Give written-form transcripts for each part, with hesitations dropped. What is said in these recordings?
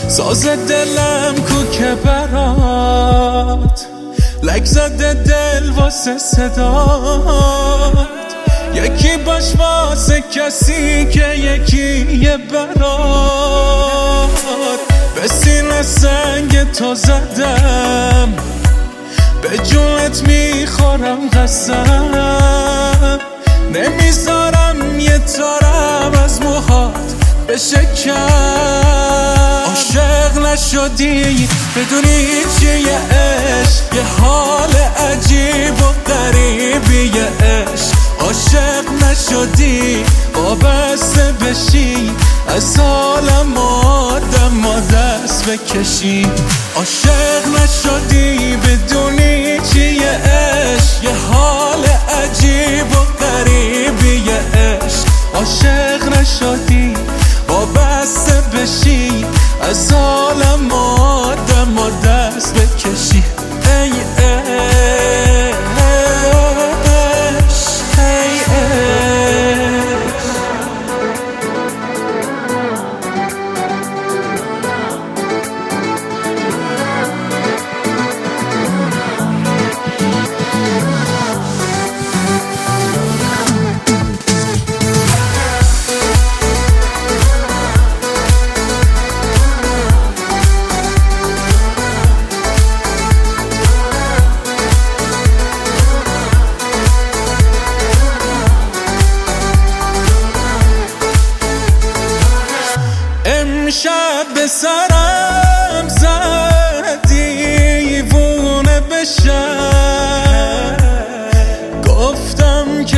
ساز دلم کو که برات لک زده دل واسه صدات، یکی باش واسه کسی که یکیه برات. به سینه سنگ تو زدم، به جونت میخورم قسم، نمیذارم یه تارم از موهات بشه کم. عاشق نشدی بدونی چیه عشق، یه حال عجیب و غریبیه عشق. عاشق نشدی وابسته بشی، از عالم آدم دست بکشی. عاشق نشدی بدونی چیه عشق، یه حال عجیب و غریبیه عشق. عاشق نشدی وابسته بشی، از عالم آدم دست بکشی. ای امشب به سرم زدی دیوونه بشم، گفتم که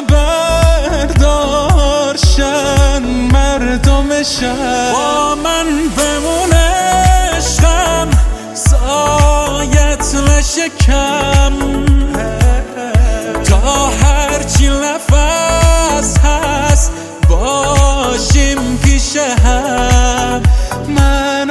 خبردار شن مردمشم. با من بمونه عشقم، سایت نشه کم، تا هرچی نفس هست باشیم پیش هم. من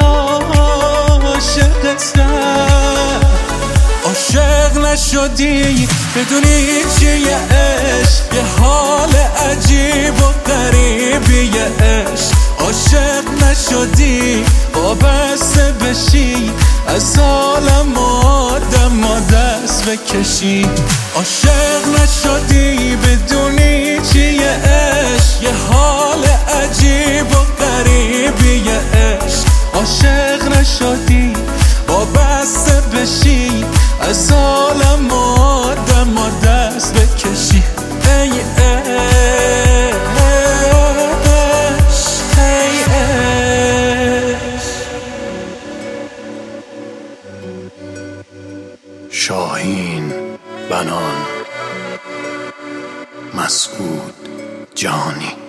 عاشقتم. عاشق نشدی بدونی چیه عشق، یه حال عجیب و غریبیه عشق. عاشق نشدی وابسته بشی، از عالم آدم دست بکشی. عاشق نشدی بدونی چیه عشق، یه حال عجیب و غریبیه عشق. عاشق نشدی وابسته بشی، از عالم آدم دست بکشی. ای شاهین بنان، مسعود جانی.